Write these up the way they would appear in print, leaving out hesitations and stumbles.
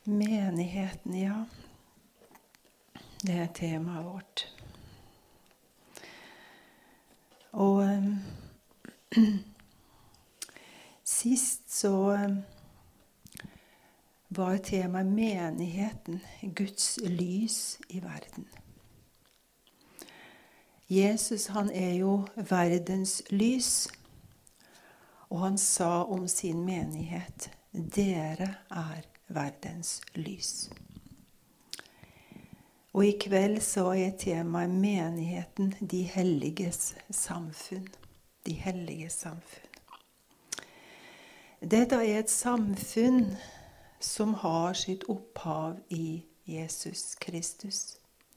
Menigheten, ja. Det er temaet vårt. Og sist så var temaet menigheten, Guds lys i verden. Jesus, han er jo verdens lys, og han sa om sin menighet, dere er verdens lys. Og i kveld så er temaet menigheten, de helliges samfunn. De helliges samfunn. Dette er et samfunn som har sitt opphav i Jesus Kristus.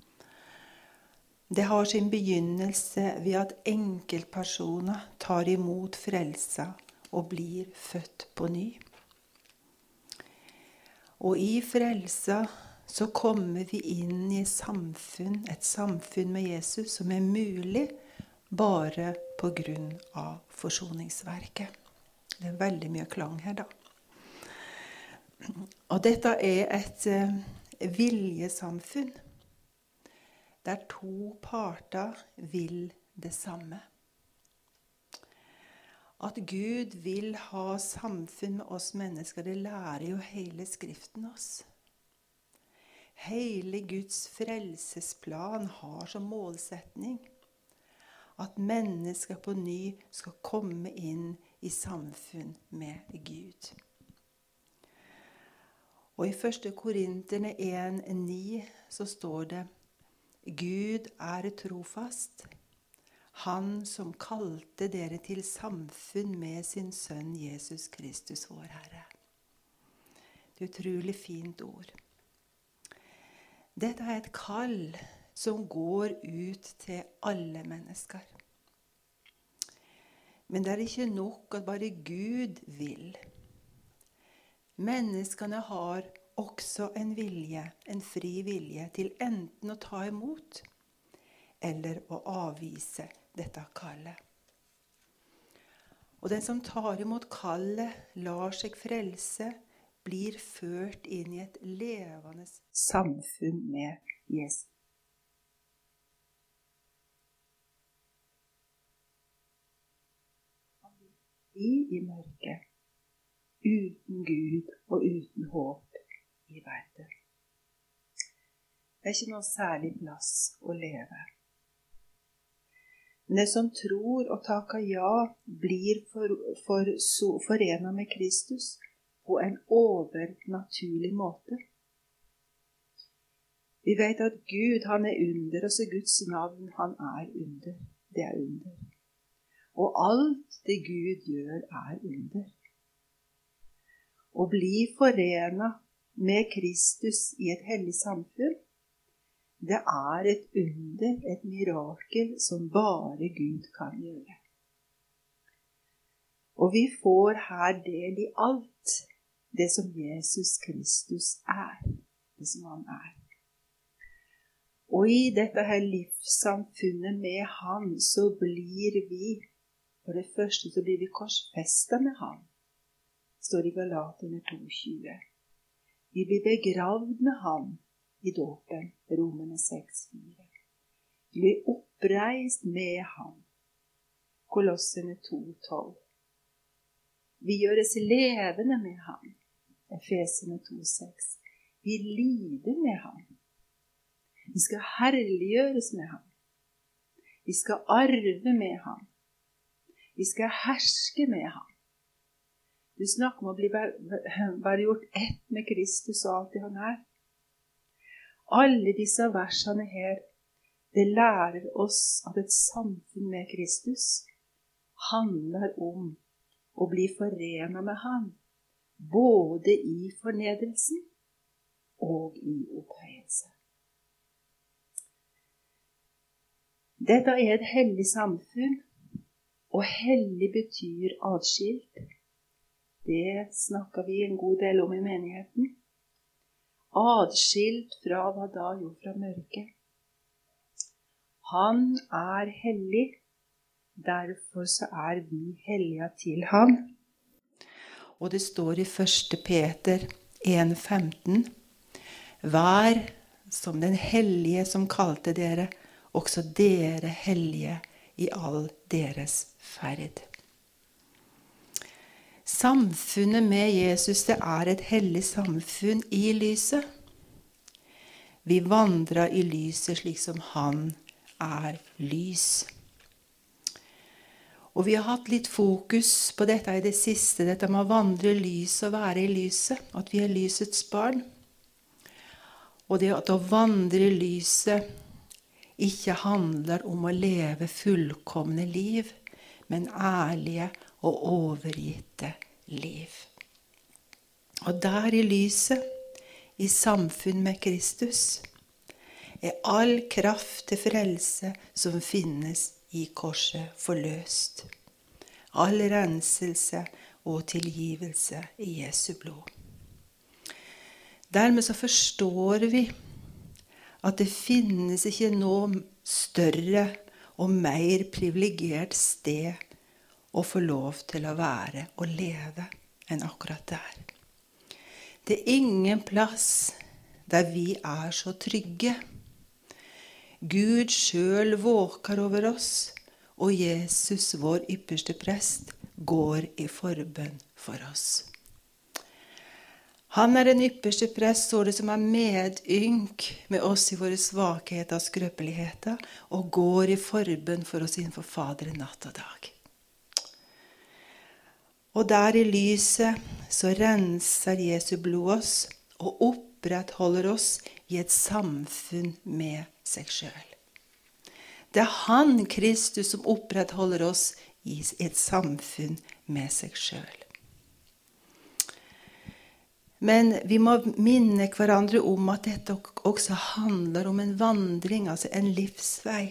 Det har sin begynnelse ved at enkeltpersoner tar imot frelsa og blir født på ny. Og i frelsa så kommer vi inn i et samfunn med Jesus som er mulig bare på grunn av forsoningsverket. Det er veldig mye klang her da. Og dette er et viljesamfunn, der to parter vil det samme. At Gud vil ha samfunn med oss mennesker, det lærer jo hele Skriften oss. Hele Guds frelsesplan har som målsetning at mennesker på ny skal komme inn i samfunn med Gud. Og i 1. Korinterne 1:9 så står det, Gud er trofast, han som kalte dere til samfunn med sin sønn Jesus Kristus, vår Herre. Det er et utrolig fint ord. Dette er et kall som går ut til alle mennesker. Men det er ikke nok at bare Gud vil. Menneskene har også en vilje, en fri vilje, til enten å ta imot eller å avvise dette kallet. Og den som tar imot kallet, lar seg frelse, blir ført inn i et levende samfunn med Jesus. Han vil bli i mørket, uten Gud og uten håp i verden. Det er ikke noe særlig plass å leve. Men det som tror og takker ja, blir forenet med Kristus på en overnaturlig måte. Vi vet at Gud, han er under, og så Guds navn, han er under. Det er under. Og alt det Gud gjør er under. Å bli forenet med Kristus i et hellig samfunn, det er et under, et mirakel som bare Gud kan gjøre. Og vi får her del i alt det som Jesus Kristus er, det som han er. Og i dette her livssamfunnet med han, så blir vi, for det første så blir vi korsfestet med han. Det står i Galaterne 2:20. Vi blir begravd med han i dåpen, Romerne 6:4. Vi blir oppreist med han, Kolossene 2:12. Vi gjøres levende med han, Efesene 2:6. Vi lider med han. Vi skal herliggjøres med han. Vi skal arve med han. Vi skal herske med han. Du snakker om å bli bare gjort ett med Kristus og alt det han er. Alle disse versene her, det lærer oss at et samfunn med Kristus handler om å bli forenet med han, både i fornedrelsen og i opphøyelse. Dette er et hellig samfunn, og hellig betyr adskilt. Det snakker vi en god del om i menigheten. Adskilt fra hva da? Jo, fra mørket. Han er hellig, derfor så er vi hellige til han. Og det står i 1. Peter 1:15, Vær som den hellige som kalte dere, også dere hellige i all deres ferd. Samfunnet med Jesus, det et hellig samfunn i lyset. Vi vandrer i lyset slik som han lys. Og vi har hatt litt fokus på dette i det siste, dette med å vandre i lyset og være i lyset, at vi lysets barn. Og det at å vandre i lyset ikke handler om å leve fullkomne liv, men ærlige og overgitte liv. Og der i lyset, i samfunn med Kristus, all kraft til frelse som finnes i korset forløst. All renselse og tilgivelse i Jesu blod. Dermed så forstår vi at det finnes ikke noe større og mer privilegert sted å få lov til å være og leve enn akkurat der. Det ingen plass der vi så trygge. Gud selv våker over oss, og Jesus, vår ypperste prest, går i forbønn for oss. Han den ypperste prest, så det som medynk med oss i våre svakheter og skrøpeligheter, og går i forbønn for oss innenfor Faderen natt og dag. Og der i lyset så renser Jesu blod oss og opprettholder oss i et samfunn med seg selv. Det han, Kristus, som opprettholder oss i et samfunn med seg selv. Men vi må minne hverandre om at dette også handler om en vandring, altså en livsvei.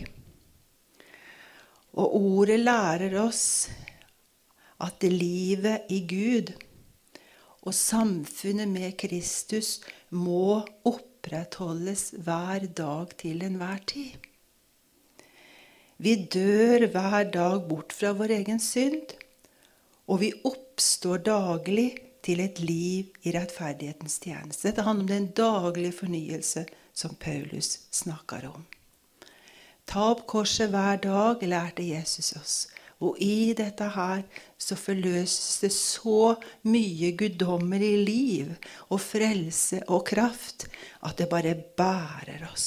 Og ordet lærer oss at det livet i Gud og samfunnet med Kristus må opprettholdes hver dag til enhver tid. Vi dør hver dag bort fra vår egen synd, og vi oppstår daglig til et liv i rettferdighetens tjeneste. Dette handler om den daglige fornyelse som Paulus snakker om. Ta opp korset hver dag, lærte Jesus oss. Og i dette her så forløses det så mye guddommelig liv og frelse og kraft at det bare bærer oss.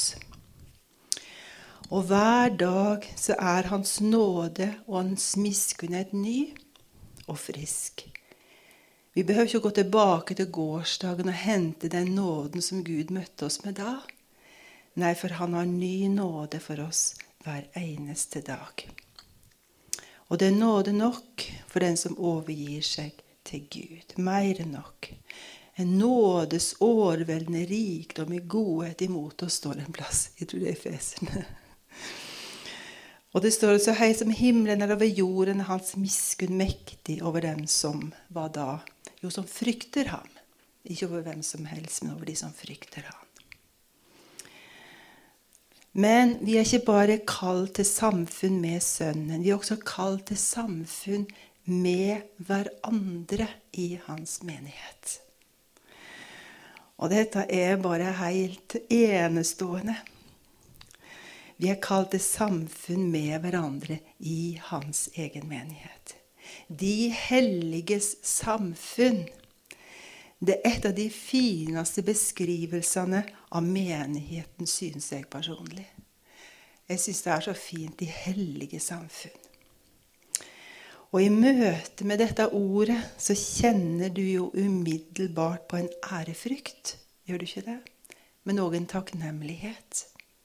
Og hver dag så hans nåde og hans miskunnhet ny og frisk. Vi behøver ikke gå tilbake til gårsdagen og hente den nåden som Gud møtte oss med da. Nei, for han har ny nåde for oss hver eneste dag. Og det nåde nok for den som overgir seg til Gud. Mer nok. En nådes årveldende rikdom i godhet imot oss står en plass. Jeg tror det Efeserne. Og det står så høy som himmelen over jorden, hans miskunn mektig over dem som var da. Jo, som frykter ham. Ikke over hvem som helst, men over de som frykter ham. Men vi ikke bare kalt til samfunn med sønnen, vi også kalt til samfunn med hverandre i hans menighet. Og dette bare helt enestående. Vi kalt til samfunn med hverandre i hans egen menighet. De helliges samfunn. Det et av de fineste beskrivelsene av menigheten, synes jeg personlig. Jeg synes det så fint, de hellige samfunn. Og i møte med dette ordet, så kjenner du jo umiddelbart på en ærefrykt. Gjør du ikke det? Men også en takknemlighet.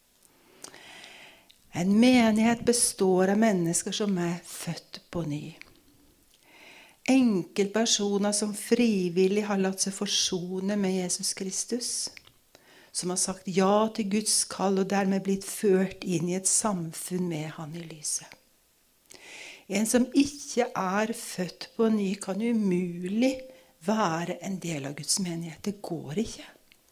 En menighet består av mennesker som født på ny. Enkeltpersoner som frivillig har latt seg forsone med Jesus Kristus, som har sagt ja til Guds kall og dermed blitt ført inn i et samfunn med han i lyset. En som ikke født på ny kan umulig være en del av Guds menighet. Det går ikke.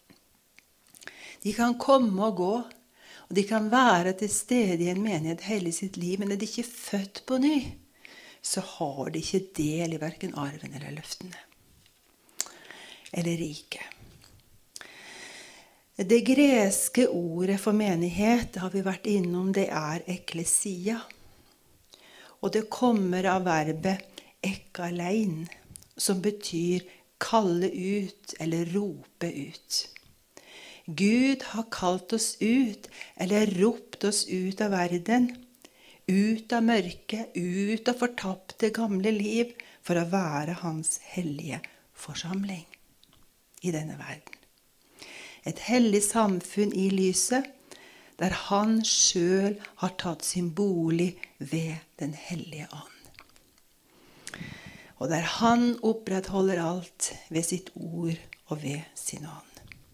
De kan komme og gå, og de kan være til stede i en menighet hele sitt liv, men er de ikke født på ny, så har de ikke del i hverken arven eller løftene. Eller rike. Det greske ordet for menighet, har vi vært innom, det er ekklesia. Og det kommer av verbet ekkalein, som betyr kalle ut eller rope ut. Gud har kalt oss ut, eller ropt oss ut av verden, ut av mørket, ut av fortapte gamle liv, for å være hans hellige forsamling i denne verden. Et hellig samfunn i lyset, der han selv har tatt sin bolig ved den hellige ånd. Og der han opprettholder alt ved sitt ord og ved sin ånd.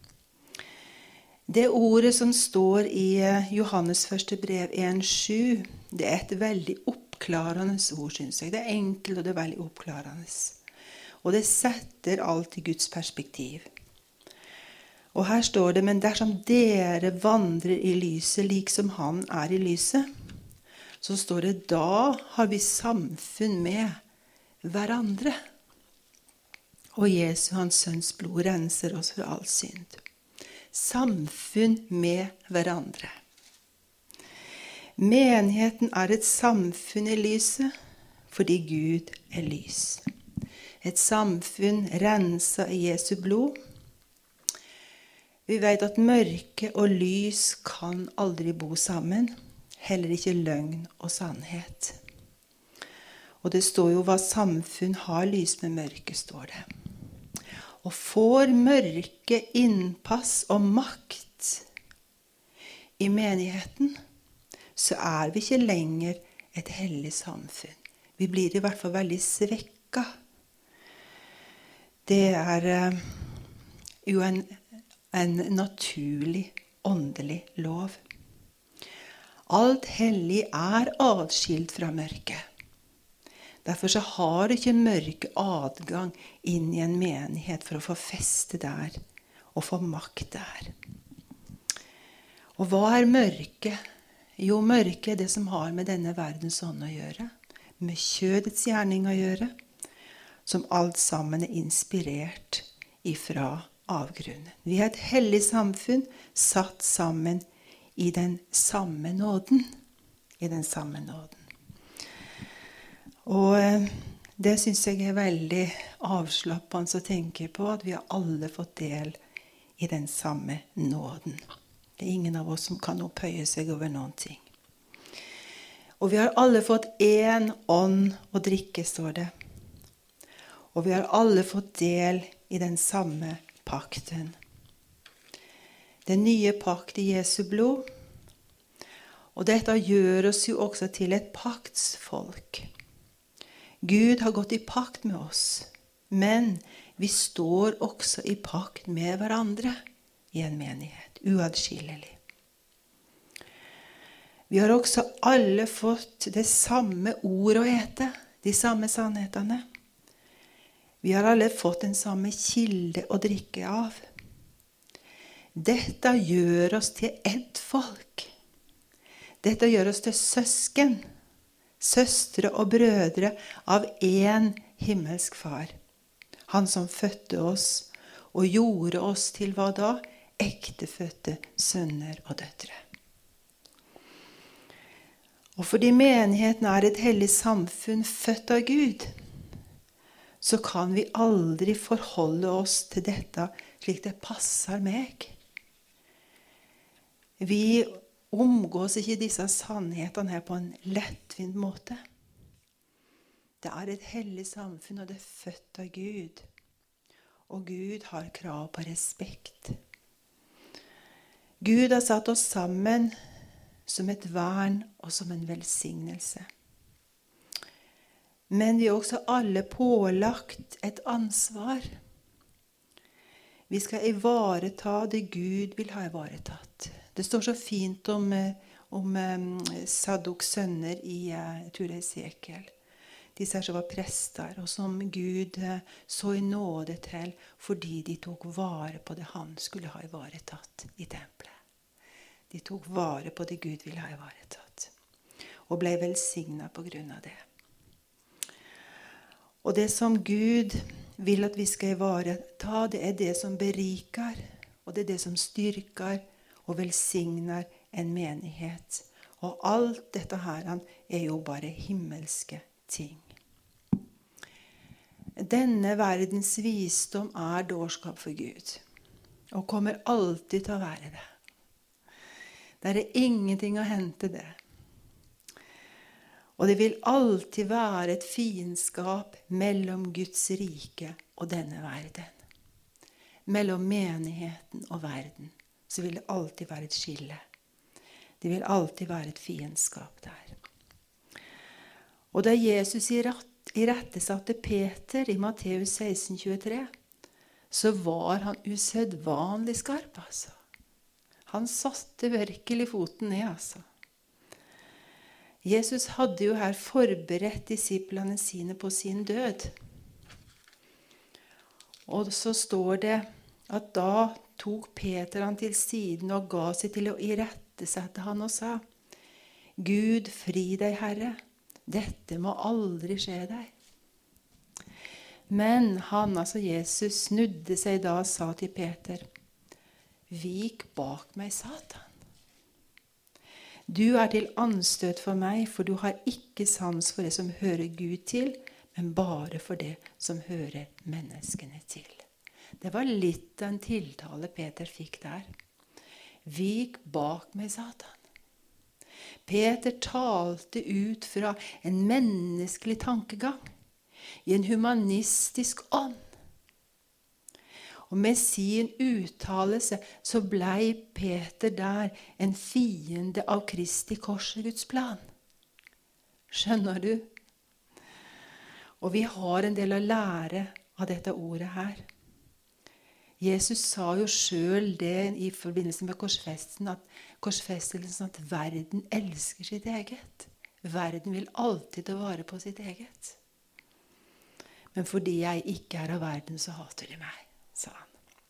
Det ordet som står i Johannes første brev 1,7, det er et veldig oppklarende ord, synes jeg. Det er enkelt og det er veldig oppklarende. Og det setter alt i Guds perspektiv. Og her står det, men dersom dere vandrer i lyset, liksom han er i lyset, så står det, da har vi samfunn med hverandre. Og Jesu, hans sønns blod, renser oss for all synd. Samfunn med hverandre. Menigheten er et samfunn i lyset, fordi Gud er lys. Et samfunn renset i Jesu blod. Vi vet at mørke og lys kan aldri bo sammen, heller ikke løgn og sannhet. Og det står jo hva samfunn har lys med mørke, står det. Og får mørke innpass og makt i menigheten, så er vi ikke lenger et hellig samfunn. Vi blir i hvert fall veldig svekket. Det er jo en naturlig, åndelig lov. Alt hellig er adskilt fra mørket. Derfor så har ikke mørke adgang inn i en menighet for å få feste der og få makt der. Og hva er mørke? Jo, mørke er det som har med denne verdens ånd å gjøre, med kjødets gjerning å gjøre, som alt sammen er inspirert ifra avgrunnen. Vi er et hellig samfunn satt sammen i den samme nåden. I den samme nåden. Og det synes jeg er veldig avslappende å tenke på, at vi har alle fått del i den samme nåden. Det er ingen av oss som kan opphøye seg over noen ting. Og vi har alle fått en ånd å drikke, står det. Og vi har alle fått del i den samme pakten. Den nye pakt i Jesu blod. Og dette gjør oss jo også til et paktsfolk. Gud har gått i pakt med oss, men vi står også i pakt med hverandre i en menighet, uadskillelig. Vi har også alle fått det samme ord å ete, de samme sannhetene. Vi har alle fått den samme kilde å drikke av. Dette gjør oss til ett folk. Dette gjør oss til søsken, søstre og brødre av en himmelsk far. Han som fødte oss og gjorde oss til hva da? Ektefødte sønner og døtre. Og fordi menigheten er et hellig samfunn født av Gud, så kan vi aldri forholde oss til dette slik det passer meg. Vi omgås ikke disse sannhetene her på en lettvint måte. Det er et hellig samfunn, og det er født av Gud. Og Gud har krav på respekt. Gud har satt oss sammen som et vern og som en velsignelse. Men vi er også alle pålagt et ansvar. Vi skal ivareta det Gud vil ha ivaretatt. Det står så fint om Sadoks sønner i, jeg tror det er Esekiel. Disse som var prester, og som Gud så i nåde til, fordi de tok vare på det han skulle ha ivaretatt i tempelet. De tok vare på det Gud ville ha ivaretatt, og ble velsignet på grunn av det. Og det som Gud vil at vi skal ivareta, det er det som beriker, Og det er det som styrker og velsigner en menighet. Og alt dette her er jo bare himmelske ting. Denne verdens visdom er dårskap for Gud. Og kommer alltid til å være det. Det er ingenting å hente det. Og det vil alltid være et fiendskap mellom Guds rike og denne verden. Mellom menigheten og verden. Så vil det alltid være et skille. Det vil alltid være et fiendskap der. Og da Jesus irettesatte Peter i Matteus 16,23, så var han usedvanlig skarp, altså. Han satte virkelig foten ned, altså. Jesus hadde jo her forberedt disiplene sine på sin død. Og så står det at da tok Peter han til siden og ga seg til å irettesette han og sa: Gud, fri deg, Herre, dette må aldri skje deg. Men han, altså Jesus, snudde seg da og sa til Peter: Vik bak meg, Satan. Du er til anstøt for meg, for du har ikke sans for det som hører Gud til, men bare for det som hører menneskene til. Det var litt av en tiltale Peter fikk der. Vik bak meg, Satan. Peter talte ut fra en menneskelig tankegang, i en humanistisk ånd. Og med sin uttalelse så blei Peter der en fiende av Kristi korsets plan. Skjønner du? Og vi har en del å lære av dette ordet her. Jesus sa jo selv det i forbindelse med korsfestelsen at verden elsker sitt eget. Verden vil alltid ta vare på sitt eget. Men fordi jeg ikke er av verden, så hater de meg, sa han.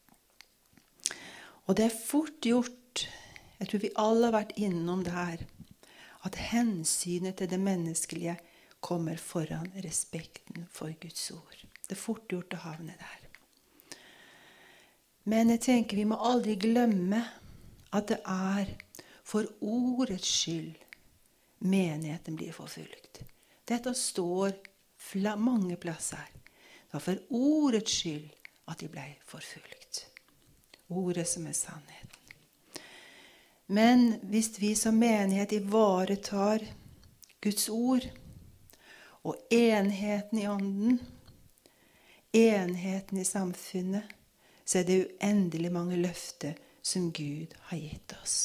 Og det er fort gjort, jeg tror vi alle har vært innom det her, at hensynet til det menneskelige kommer foran respekten for Guds ord. Det er fort gjort å havne der. Men jeg tenker vi må aldri glemme at det er for ordets skyld menigheten blir forfulgt. Dette står mange plasser. Det var for ordets skyld at de ble forfulgt. Ordet som er sannheten. Men hvis vi som menighet ivaretar Guds ord og enheten i ånden, enheten i samfunnet, så er det uendelig mange løfter som Gud har gitt oss.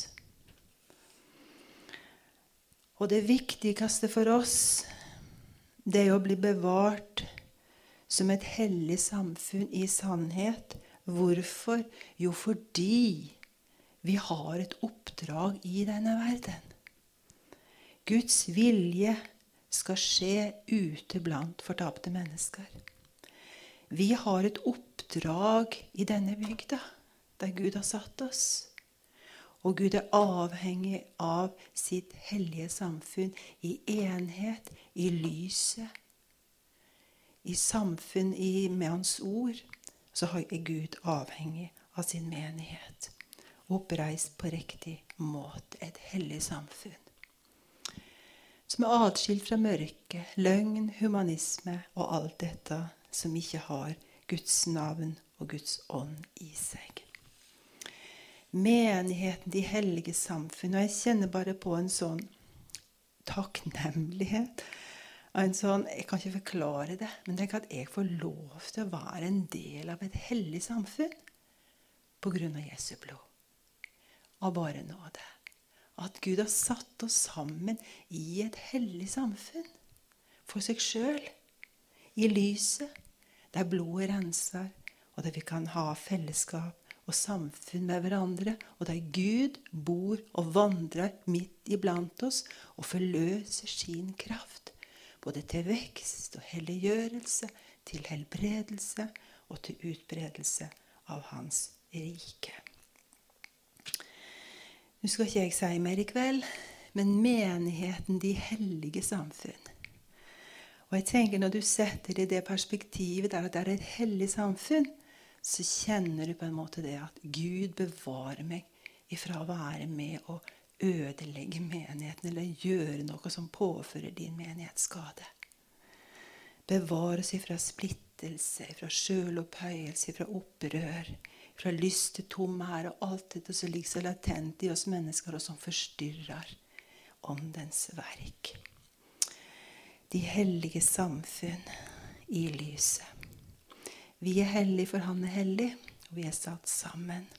Og det viktigste for oss, det er å bli bevart som et hellig samfunn i sannhet. Hvorfor? Jo, fordi vi har et oppdrag i denne verden. Guds vilje skal skje ute blant fortapte mennesker. Vi har et oppdrag i denne bygda, der Gud har satt oss. Og Gud er avhengig av sitt hellige samfunn i enhet, i lyset, i samfunn med hans ord. Så er Gud avhengig av sin menighet. Oppreist på riktig måte, et hellig samfunn. Som er atskilt fra mørke, løgn, humanisme og alt dette som ikke har Guds navn og Guds ånd i seg. Menigheten, de hellige samfunn, og jeg kjenner bare på en sånn takknemlighet, en sånn, jeg kan ikke forklare det, men det er ikke at jeg får lov til å være en del av et hellig samfunn på grunn av Jesu blod. Av bare nåde. At Gud har satt oss sammen i et hellig samfunn for seg selv, i lyset, der blodet renser, og der vi kan ha fellesskap og samfunn med hverandre, og der Gud bor og vandrer midt iblant oss og forløser sin kraft, både til vekst og helliggjørelse, til helbredelse og til utbredelse av hans rike. Nå skal ikke jeg si mer i kveld, men menigheten, de hellige samfunn. Og jeg tenker når du setter det i det perspektivet der at det er et hellig samfunn, så kjenner du på en måte det at Gud bevarer meg ifra å være med og ødelegge menigheten, eller gjøre noe som påfører din menighet skade. Bevar oss ifra splittelse, ifra selvopphøyelse, ifra opprør, fra lyst til tomhet og alt dette som ligger så latent i oss mennesker og som forstyrrer åndens verk. De hellige samfunn i lyset. Vi er hellige for han er hellig, og vi er satt sammen